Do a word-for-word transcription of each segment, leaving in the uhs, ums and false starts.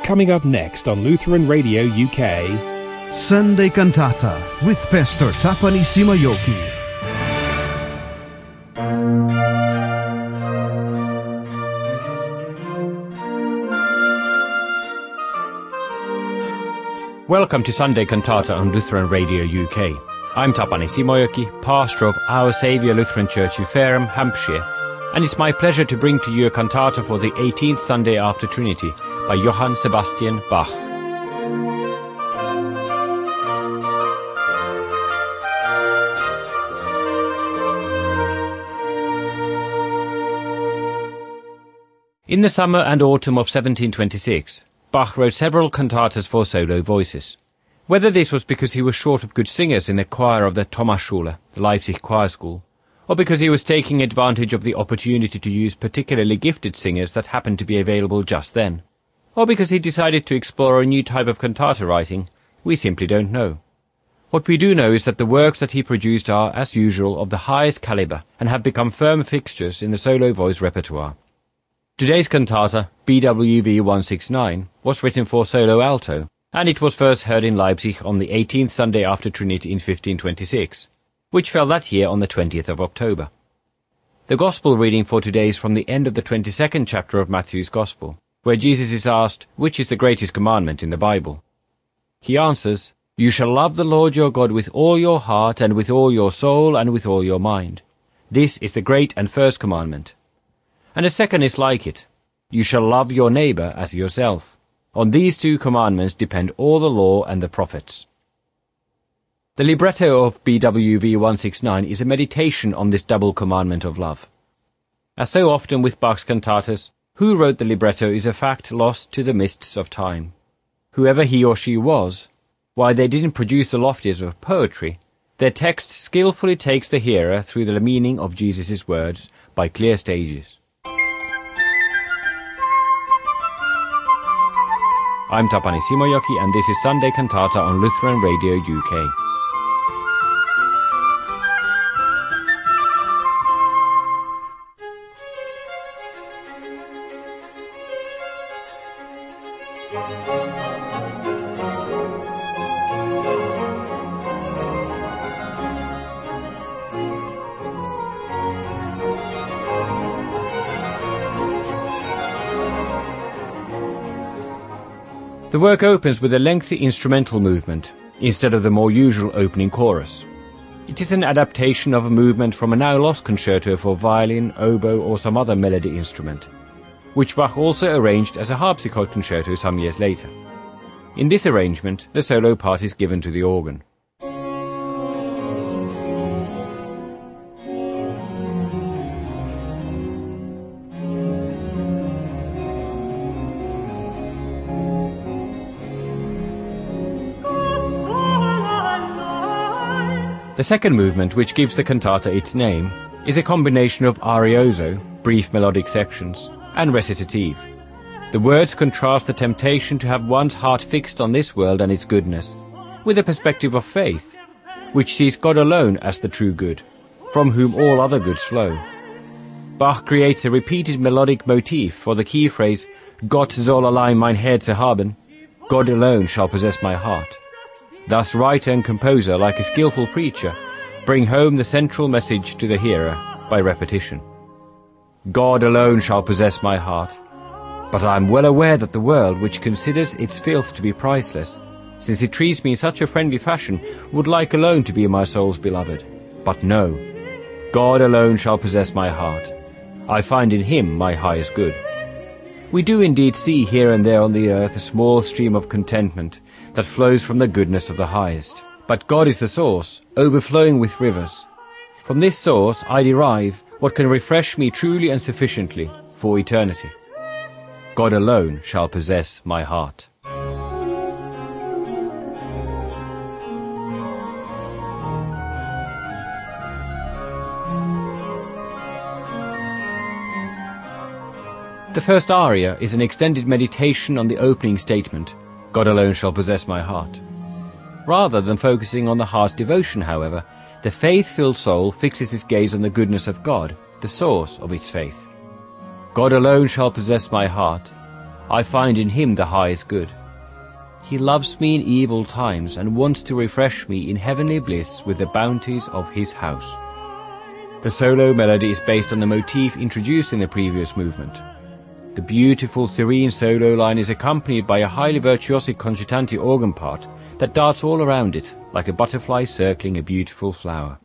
Coming up next on Lutheran Radio U K, Sunday Cantata with Pastor Tapani Simayoki. Welcome to Sunday Cantata on Lutheran Radio U K. I'm Tapani Simojoki, pastor of Our Saviour Lutheran Church in Fareham, Hampshire, and it's my pleasure to bring to you a cantata for the eighteenth Sunday after Trinity by Johann Sebastian Bach. In the summer and autumn of seventeen twenty-six, Bach wrote several cantatas for solo voices. Whether this was because he was short of good singers in the choir of the Thomasschule, the Leipzig choir school, or because he was taking advantage of the opportunity to use particularly gifted singers that happened to be available just then, or because he decided to explore a new type of cantata writing, we simply don't know. What we do know is that the works that he produced are, as usual, of the highest caliber and have become firm fixtures in the solo voice repertoire. Today's cantata, B W V one sixty-nine, was written for solo alto, and it was first heard in Leipzig on the eighteenth Sunday after Trinity in fifteen twenty-six, which fell that year on the twentieth of October. The Gospel reading for today is from the end of the twenty-second chapter of Matthew's Gospel, where Jesus is asked, which is the greatest commandment in the Bible? He answers, "You shall love the Lord your God with all your heart and with all your soul and with all your mind. This is the great and first commandment. And a second is like it. You shall love your neighbour as yourself. On these two commandments depend all the law and the prophets." The libretto of B W V one sixty-nine is a meditation on this double commandment of love. As so often with Bach's cantatas, who wrote the libretto is a fact lost to the mists of time. Whoever he or she was, while they didn't produce the loftiest of poetry, their text skillfully takes the hearer through the meaning of Jesus' words by clear stages. I'm Tapani Simojoki, and this is Sunday Cantata on Lutheran Radio U K. The work opens with a lengthy instrumental movement, instead of the more usual opening chorus. It is an adaptation of a movement from a now-lost concerto for violin, oboe or some other melody instrument, which Bach also arranged as a harpsichord concerto some years later. In this arrangement, the solo part is given to the organ. The second movement, which gives the cantata its name, is a combination of arioso, brief melodic sections, and recitative. The words contrast the temptation to have one's heart fixed on this world and its goodness, with a perspective of faith, which sees God alone as the true good, from whom all other goods flow. Bach creates a repeated melodic motif for the key phrase, "Gott soll allein mein Herz haben," God alone shall possess my heart. Thus writer and composer, like a skillful preacher, bring home the central message to the hearer by repetition. God alone shall possess my heart. But I am well aware that the world, which considers its filth to be priceless, since it treats me in such a friendly fashion, would like alone to be my soul's beloved. But no, God alone shall possess my heart. I find in him my highest good. We do indeed see here and there on the earth a small stream of contentment that flows from the goodness of the highest. But God is the source, overflowing with rivers. From this source I derive what can refresh me truly and sufficiently for eternity. God alone shall possess my heart. The first aria is an extended meditation on the opening statement, God alone shall possess my heart. Rather than focusing on the heart's devotion, however, the faith-filled soul fixes its gaze on the goodness of God, the source of its faith. God alone shall possess my heart. I find in him the highest good. He loves me in evil times and wants to refresh me in heavenly bliss with the bounties of his house. The solo melody is based on the motif introduced in the previous movement. The beautiful serene solo line is accompanied by a highly virtuosic concertante organ part that darts all around it, like a butterfly circling a beautiful flower.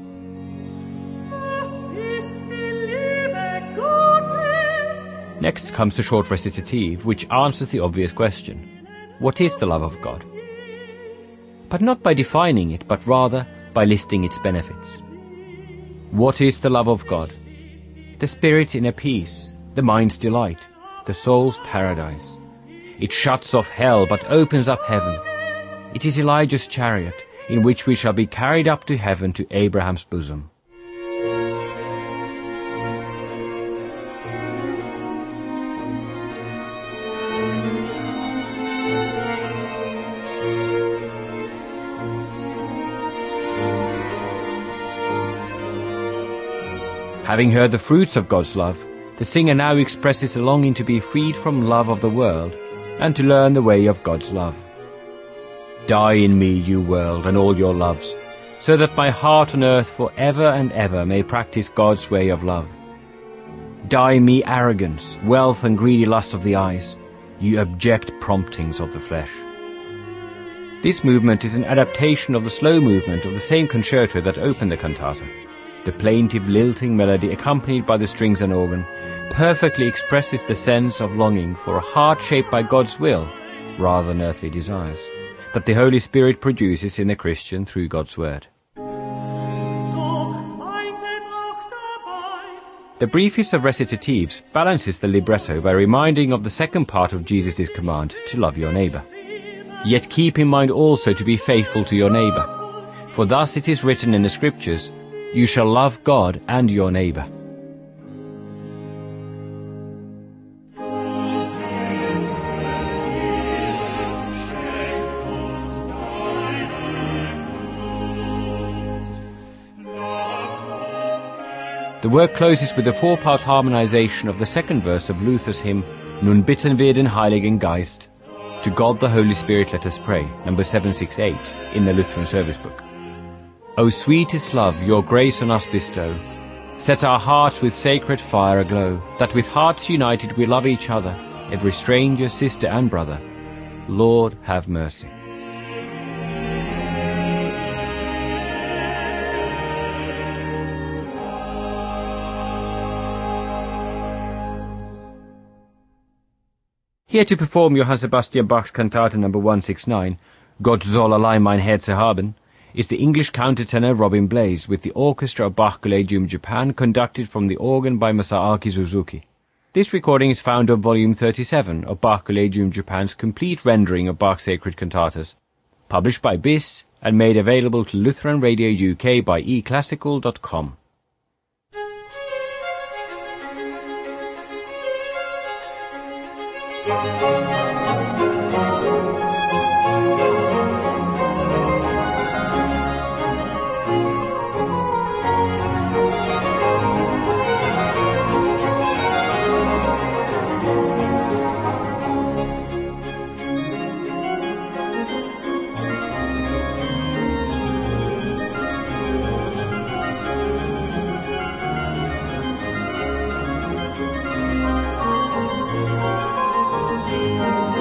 Next comes the short recitative, which answers the obvious question. What is the love of God? But not by defining it, but rather by listing its benefits. What is the love of God? The spirit's inner peace, the mind's delight, the soul's paradise. It shuts off hell, but opens up heaven. It is Elijah's chariot, in which we shall be carried up to heaven to Abraham's bosom. Having heard the fruits of God's love, the singer now expresses a longing to be freed from love of the world and to learn the way of God's love. Die in me, you world, and all your loves, so that my heart on earth for ever and ever may practice God's way of love. Die in me, arrogance, wealth, and greedy lust of the eyes, you abject promptings of the flesh. This movement is an adaptation of the slow movement of the same concerto that opened the cantata. The plaintive, lilting melody, accompanied by the strings and organ, perfectly expresses the sense of longing for a heart shaped by God's will, rather than earthly desires, that the Holy Spirit produces in the Christian through God's Word. The briefest of recitatives balances the libretto by reminding of the second part of Jesus' command to love your neighbour. Yet keep in mind also to be faithful to your neighbour, for thus it is written in the Scriptures, you shall love God and your neighbour. The work closes with the four-part harmonization of the second verse of Luther's hymn, Nun bitten wir den Heiligen Geist. To God the Holy Spirit let us pray, number seven sixty-eight, in the Lutheran Service Book. O sweetest love, your grace on us bestow. Set our hearts with sacred fire aglow, that with hearts united we love each other, every stranger, sister and brother. Lord, have mercy. Here to perform Johann Sebastian Bach's cantata number one sixty-nine, Gott soll allein mein Herz haben, is the English countertenor Robin Blaze with the Orchestra of Bach Collegium Japan, conducted from the organ by Masaaki Suzuki. This recording is found on volume thirty-seven of Bach Collegium Japan's complete rendering of Bach's sacred cantatas, published by B I S and made available to Lutheran Radio U K by e classical dot com. Thank you.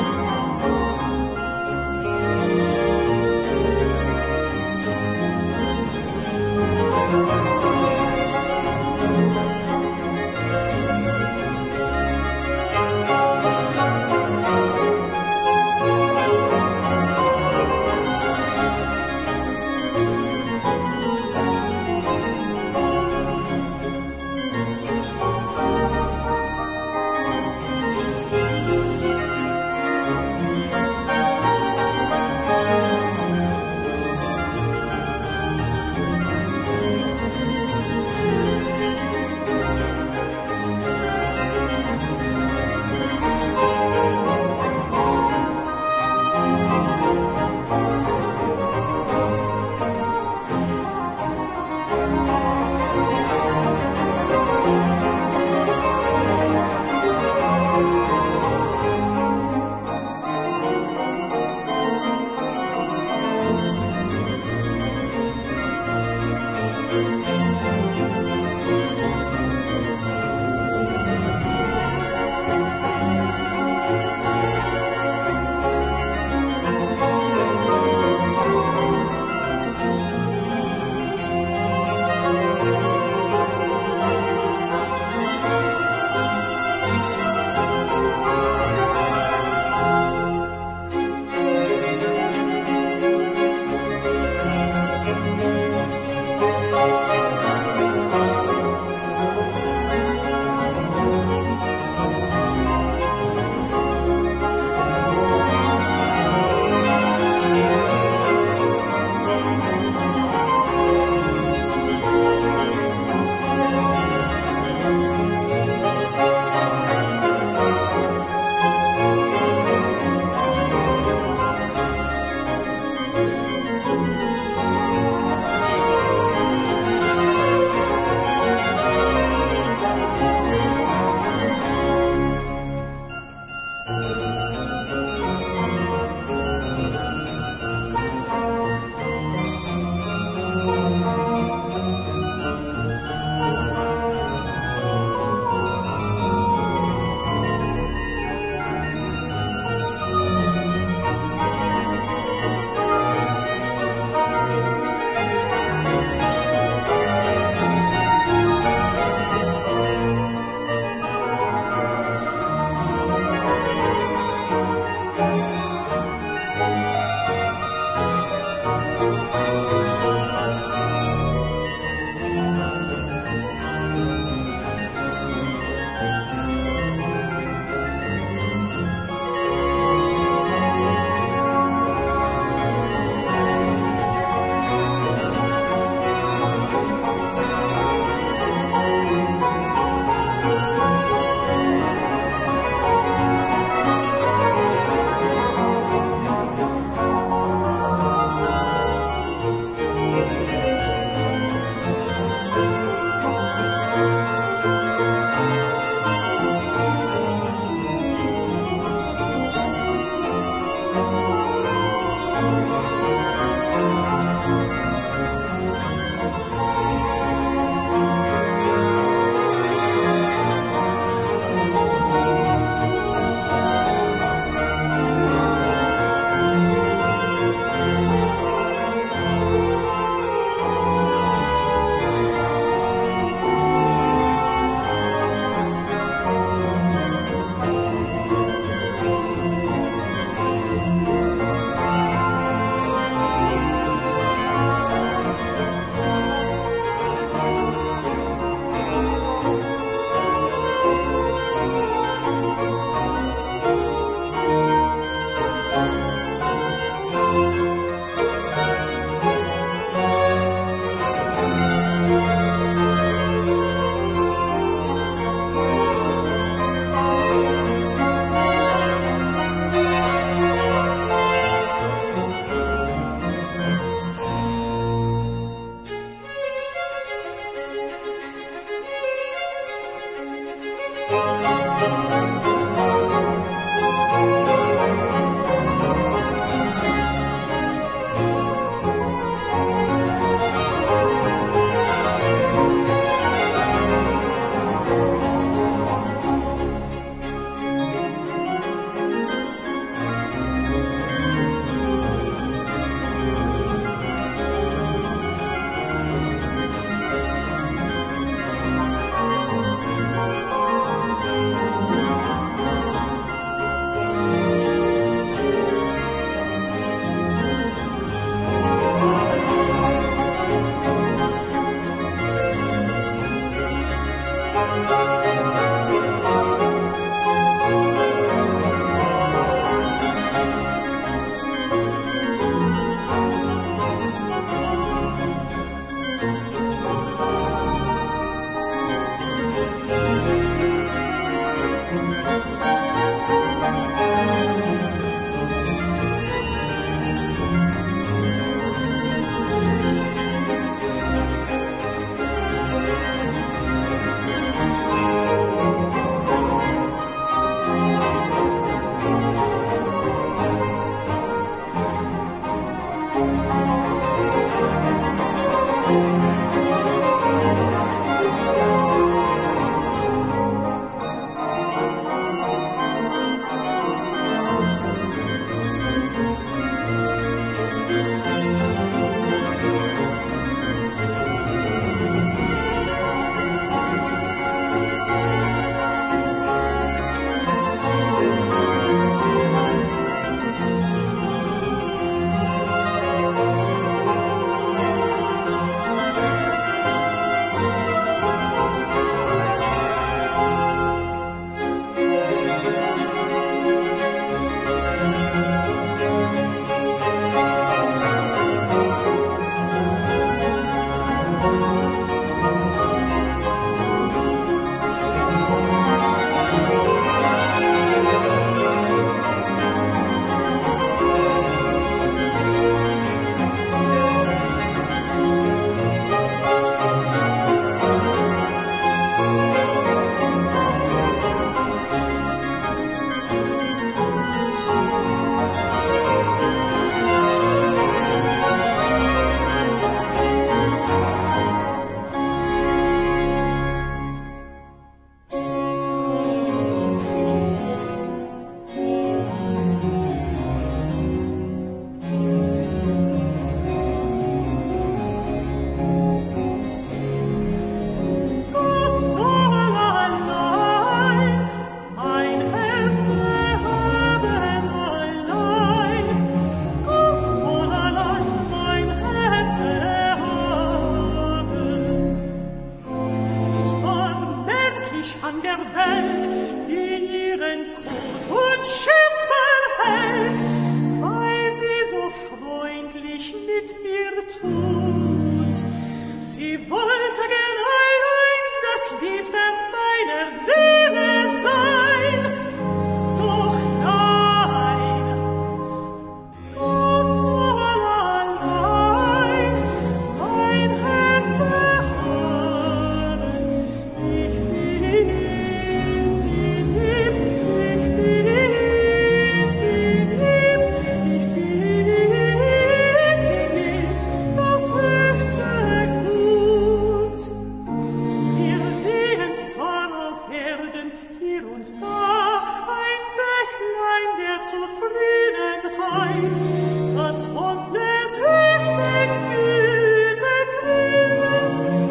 Zufriedenheit, das von des höchsten Güte quillt.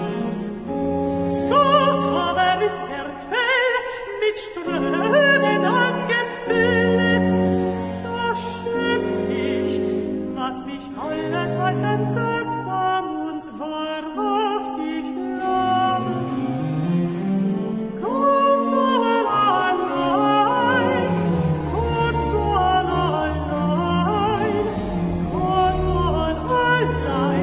Gott aber ist der Quell mit Strömen angefüllt. Da schöpf ich, was mich allezeit entsetzt und wahrhaftig lernt. Gott soll allein, Gott soll allein, Gott soll allein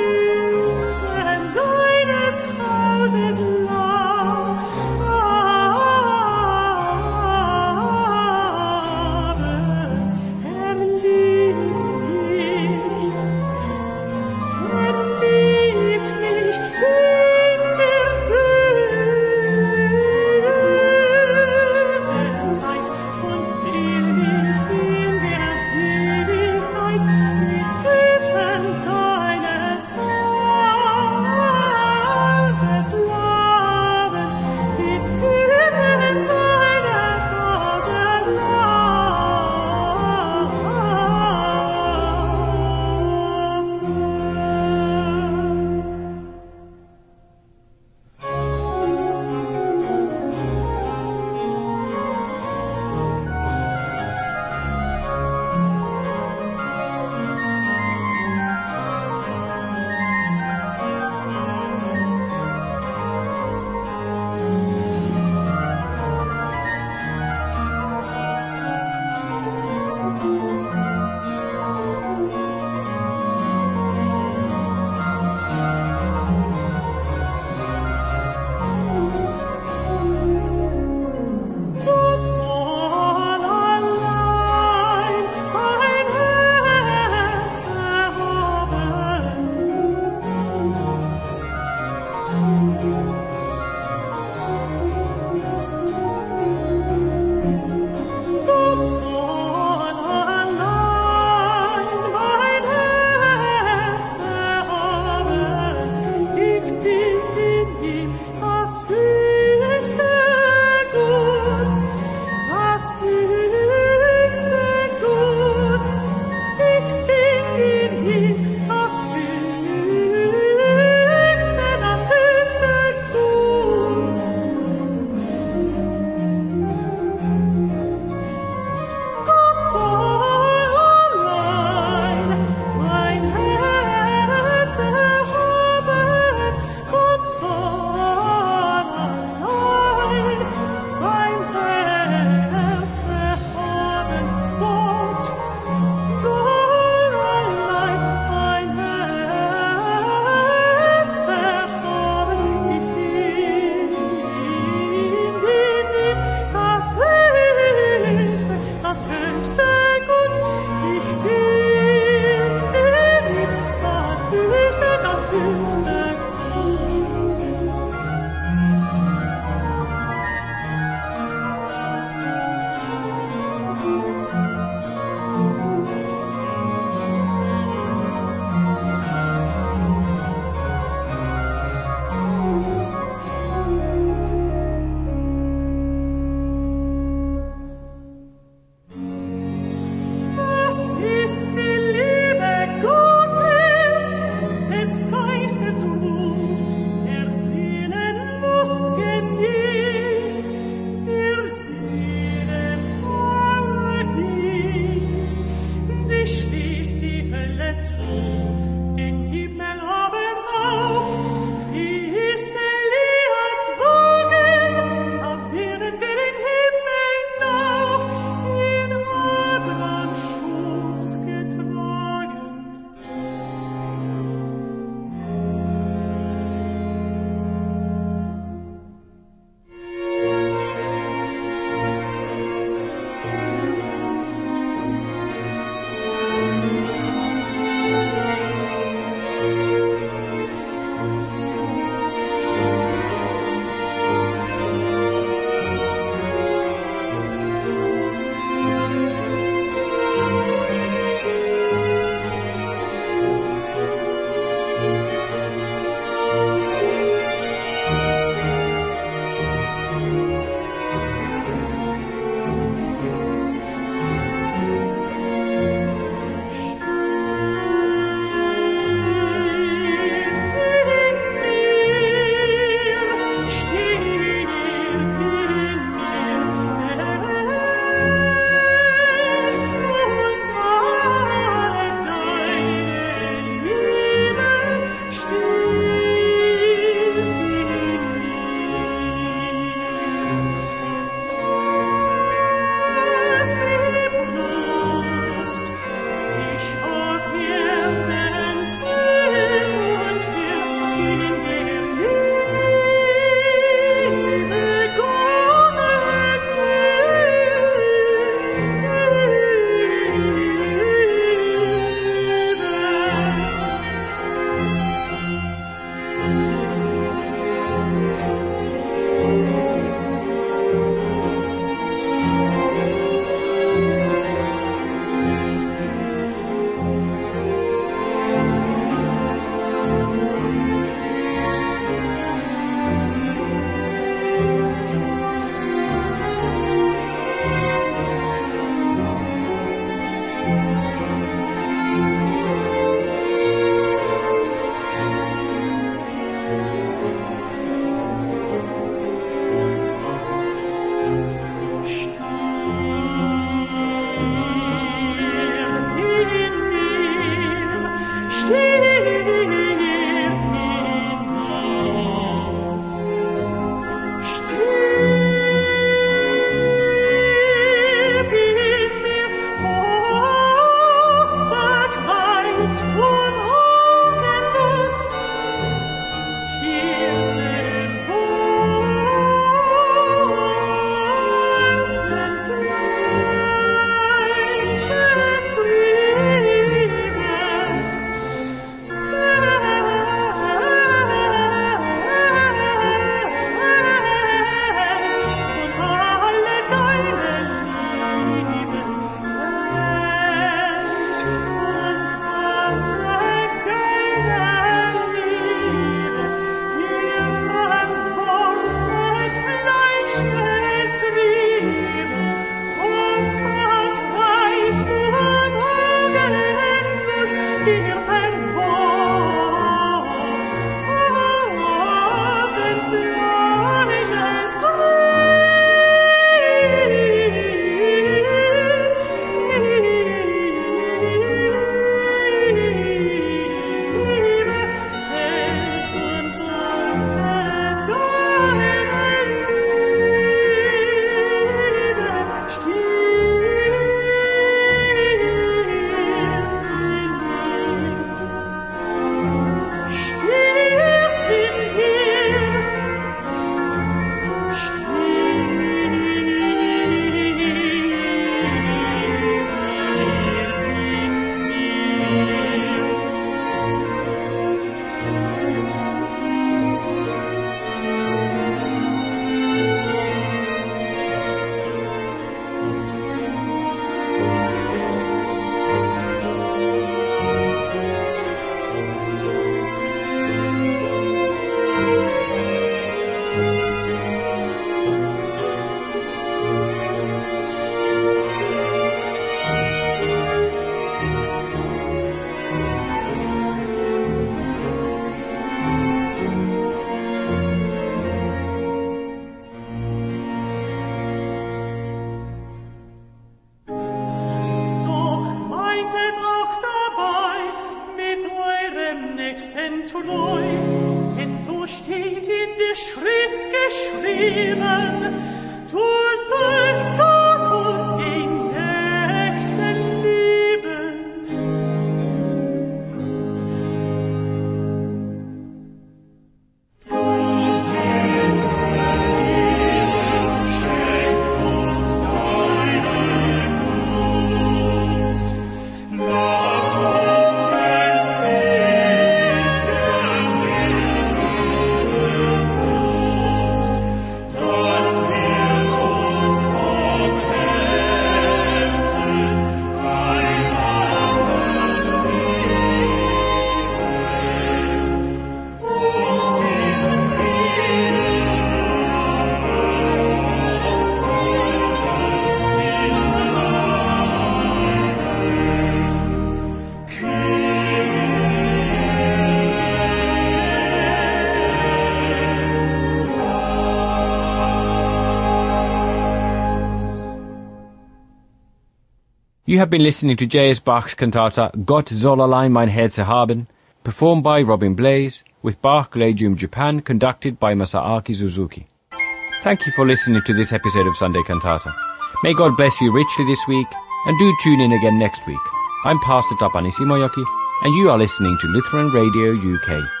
You have been listening to J S Bach's cantata Gott soll allein mein Herz haben, performed by Robin Blaze, with Bach Collegium Japan conducted by Masaaki Suzuki. Thank you for listening to this episode of Sunday Cantata. May God bless you richly this week, and do tune in again next week. I'm Pastor Tapani Simojoki, and you are listening to Lutheran Radio U K.